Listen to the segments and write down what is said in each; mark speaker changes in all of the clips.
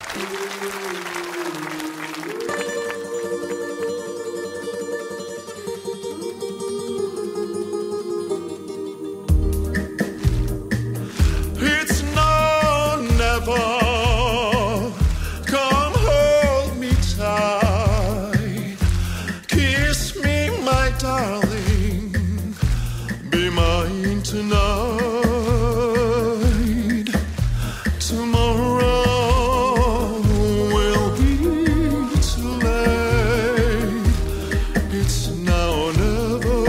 Speaker 1: It's no, never. Come hold me tight. Kiss me, my darling. Be mine tonight. Tomorrow will be too late. It's now or never.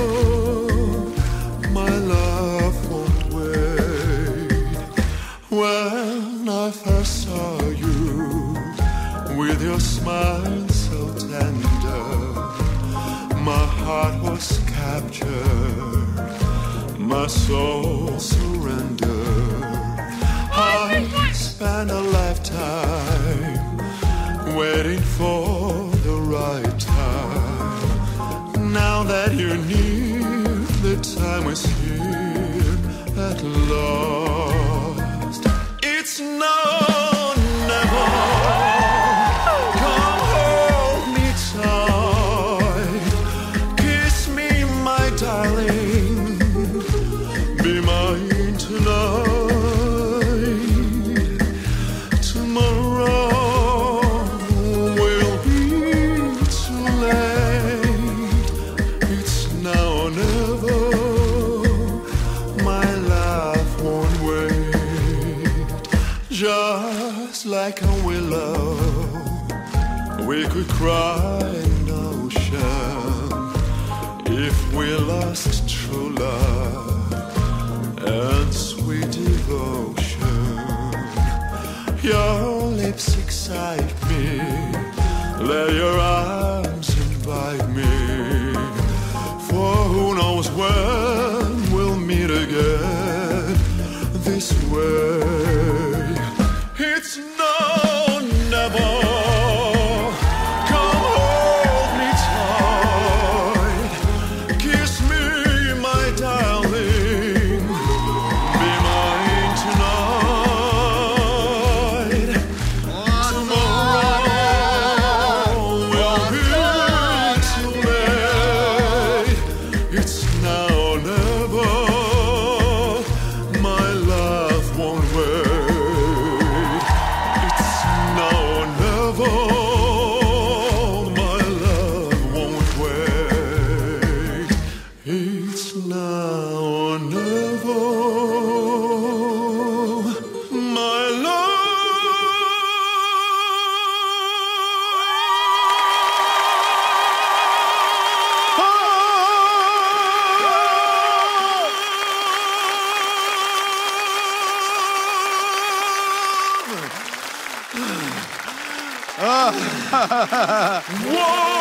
Speaker 1: My love won't wait. When I first saw you, with your smile so tender, my heart was captured, my soul surrendered. I spent a lifetime waiting for the right time. Now that you're near, the time is here at last. It's no, never. Come hold me tight. Kiss me, my darling. Be mine tonight. Tomorrow will be too late. It's now or never. My life won't wait. Just like a willow, we could cry in the ocean if we lost true love and sweet devotion. Your lips excite me, let your arms invite me. For who knows when we'll meet again this way. It's no, never. Come hold me tight. Kiss me, my darling. Be mine tonight. Tomorrow will be too late. It's now or never. My love won't wait. It's now or never. My love won't wait. It's now or never. My love. Whoa!